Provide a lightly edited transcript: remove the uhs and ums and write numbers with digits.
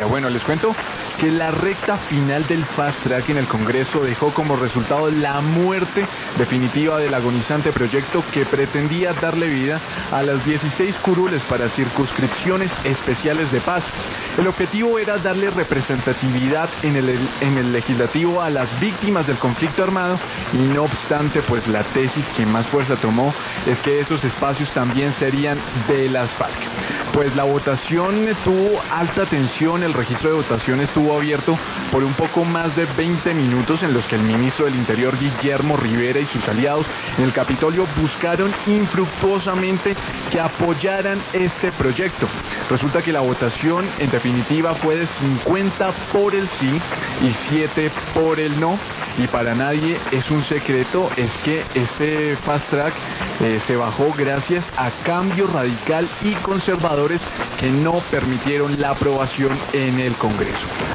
Bueno, les cuento que la recta final del Fast Track en el Congreso dejó como resultado la muerte definitiva del agonizante proyecto que pretendía darle vida a las 16 curules para circunscripciones especiales de paz. El objetivo era darle representatividad en el legislativo a las víctimas del conflicto armado y no obstante, pues la tesis que más fuerza tomó es que esos espacios también serían de las FARC. Pues la votación tuvo alta tensión, el registro de votación estuvo abierto por un poco más de 20 minutos en los que el ministro del Interior, Guillermo Rivera, y sus aliados en el Capitolio buscaron infructuosamente que apoyaran este proyecto. Resulta que la votación en definitiva fue de 50 por el sí y 7 por el no. Y para nadie es un secreto, es que este Fast Track se bajó gracias a Cambio Radical y conservadores que no permitieron la aprobación en el Congreso.